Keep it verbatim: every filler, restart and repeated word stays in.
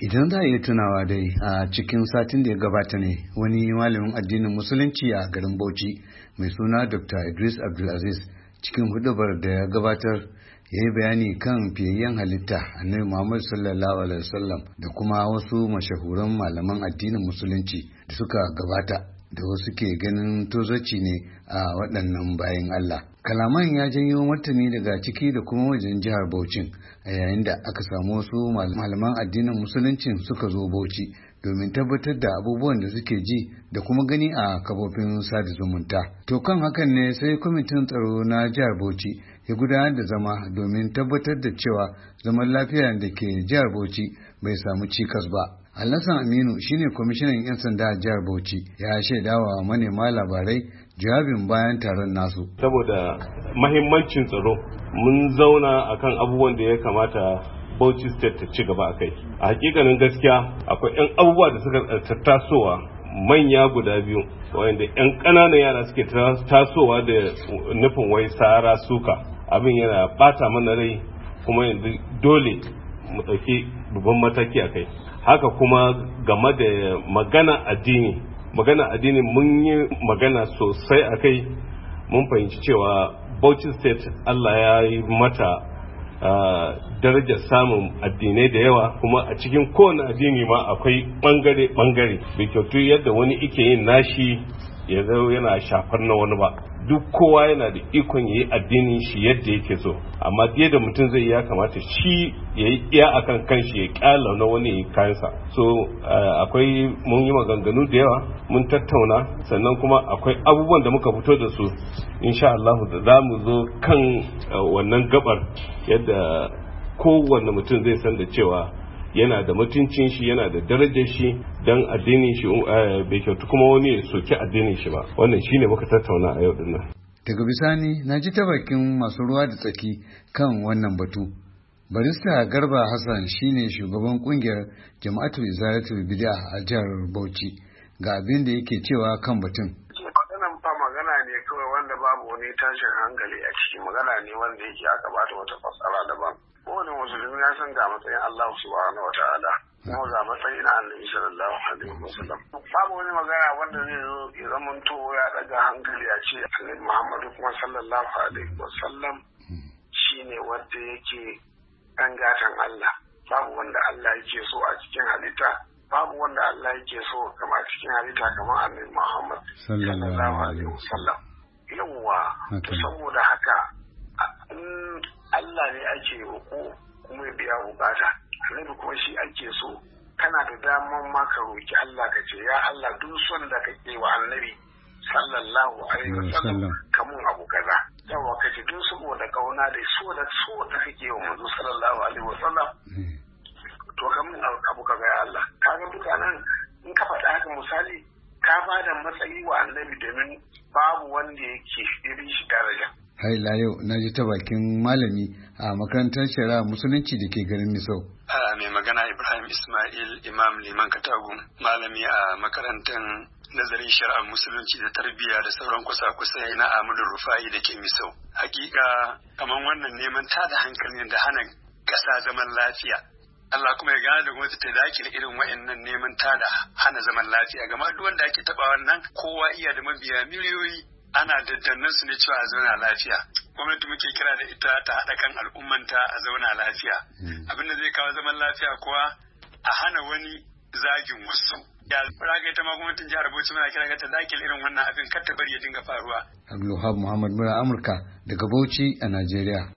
Idan za a iya tunawa dai a cikin satin da ya gabata ne wani malamin addinin musulunci a garin Bauchi mai suna Doctor Idris Abdulaziz cikin hudubar da ya gabatar ya yi bayani kan fiyayyen halitta annabi Muhammad sallallahu alaihi wasallam da kuma wasu mashahuran malaman addinin musulunci da suka gabata da wasu ke ganin tozaci ne a waɗannan bayan Allah. Kalaman ya janyo martani daga ciki da kuma wajen jihar Bauchi a yayin da aka samu wasu malaman addinin musuluncin suka zo Bauchi domin tabbatar da abubuwan da suke ji da kuma gani a kafofin sada zumunta. To kan hakan ne sai kwamitin tsaro na jihar Bauchi ya gudanar da zama domin tabbatar da cewa zaman lafiya da ke jihar Bauchi bai samu cikas ba. Alhassan Aminu shine kwamishinan 'yan sanda a jihar Bauchi ya shaidawa manema labarai jawabin bayan taron nasu. Saboda mahimmancin tsaro mun zauna akan abubuwan da ya kamata Bauchi State ta ci gaba akai. A hakikanin gaskiya akwai 'yan abubuwa da suka tasowa manya guda biyu wanda 'yan ƙananan yara suke tasowa da nufin wai sara suka. Abin yana bata mana rai kuma yanzu dole mu ɗauki babban mataki akai. Haka kuma game da magana addini magana addini mun yi magana sosai a kai. Mun fahimci cewa Bauchi State Allah ya yi mata uh, darajar samun addinai da yawa, kuma a cikin kowane addini ma akwai bangare bangare bai kyautu yadda wani ike yin nashi ya zo yana shafar na wani ba. Duk kowa yana da ikon ya yi addinin shi yadda yake so, amma da mutum zai ya kamata shi ya yi iya akan kanshi ya kyala na wani ya yi kayansa. So uh, akwai mun yi maganganu da yawa, mun tattauna, sannan kuma akwai abubuwan da muka fito da su insha Allah da za mu zo kan uh, wannan gabar yadda kowanne mutum zai san da cewa yana da mutuncin shi, yana da darajar shi, don addinin shi bai kyautu kuma wani ya soki addinin shi ba. Wannan shine muka tattauna a yau dinnan. Daga bisani na ji ta bakin masu ruwa da tsaki kan wannan batu. Barista Garba Hassan shine shugaban kungiyar Jama'atul Izalatul Bid'a a jihar Bauchi, ga abin da yake cewa kan batun. Wannan fa magana ne kawai wanda babu wani tashin hankali a ciki, magana ne wanda yake aka bata wata fasara daban. Kowane musulmi ya san ga matsayin Allah subhanahu wataala kuma ga matsayin Annabi sallallahu alaihi wasallam. Babu wani magana wanda zai zo ya zamanto ya daga hankali a ce Annabi Muhammadu kuma sallallahu alaihi wasallam shine wanda yake dan gatan Allah. Babu wanda Allah yake so a cikin halitta, babu wanda Allah yake so kama a cikin halitta kamar Annabi Muhammad sallallahu alaihi wasallam. Yawwa, saboda haka Allah ne ake roƙo kuma ya biya bukata, annabi kuma shi ake so. Kana da daman ma ka roƙi Allah ka ce ya Allah duk son da kake wa annabi sallallahu alaihi wasallam kamun abu kaza. Yawa ka ce duk saboda kauna da so da so da kake wa manzo sallallahu alaihi wasallam to kamun abu kaza ya Allah. Kaga duka nan in ka faɗa haka misali ka bada matsayi wa annabi domin babu wanda yake irin shi daraja. Hai la yau na ji ta bakin malami a makarantar shari'a musulunci da ke garin Misau. Mai magana Ibrahim Ismail Imam Liman Katagu, malami a makarantar nazarin shari'ar musulunci da tarbiyya da sauran kusa-kusai na Ahmadu Rufai da ke Misau. Hakika kamar wannan neman tada hankali da hana ƙasa zaman lafiya. Allah kuma ya gane da gwamnati ta dakile irin wa'annan neman tada hana zaman lafiya. Gama duk wanda ake taɓa wannan kowa iya da mabiya miliyoyi. Ana daddannan su ne cewa a zauna lafiya. Gwamnati muke kira da ita ta haɗa kan al'ummanta a zauna lafiya. Abin da zai kawo zaman lafiya kuwa a hana wani zagin wasu. Ya raga ita ma gwamnatin jihar Bauchi muna kira ga ta dakile irin wannan abin kar ta bari ya dinga faruwa. Abdulwahab Muhammad Mura Amurka daga Bauchi a Najeriya.